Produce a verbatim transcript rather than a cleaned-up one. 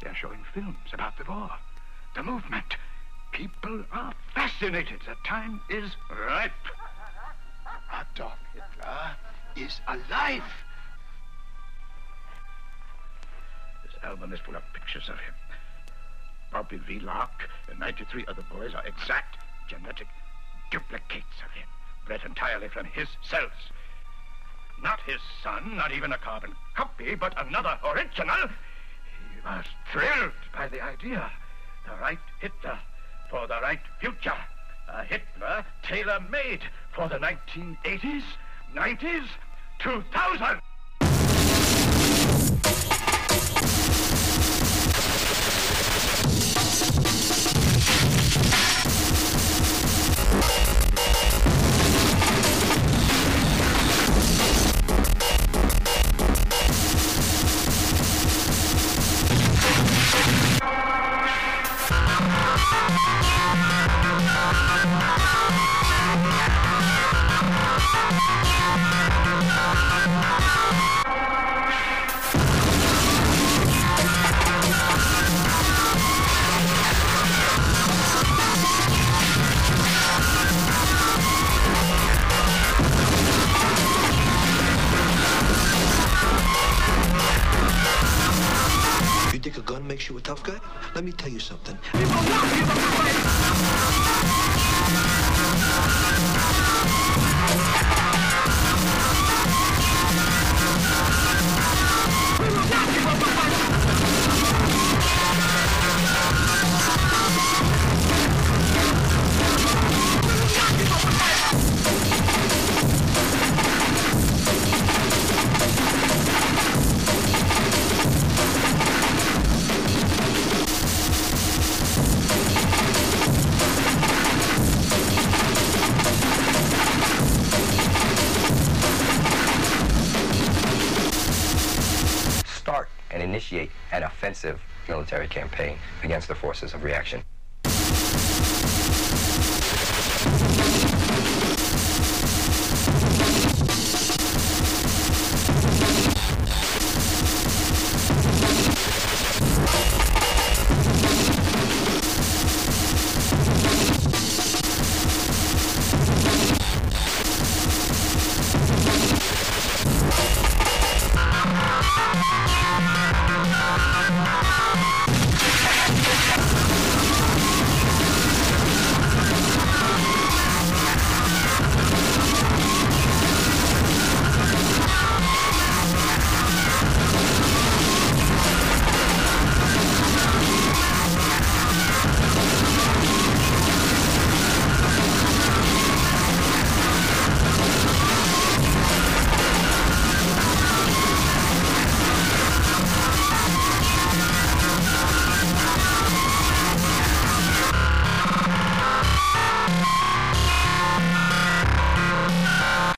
They're showing films about the war, the movement. People are fascinated. The time is ripe. Adolf Hitler is alive. This album is full of pictures of him. Bobby Vlock and ninety-three other boys are exact genetic duplicates of him, bred entirely from his cells. Not his son, not even a carbon copy, but another original. He was thrilled by the idea. The right Hitler for the right future. A Hitler tailor-made for the nineteen eighties, nineties, two thousand. Think a gun makes you a tough guy? Let me tell you something. Start and initiate an offensive military campaign against the forces of reaction.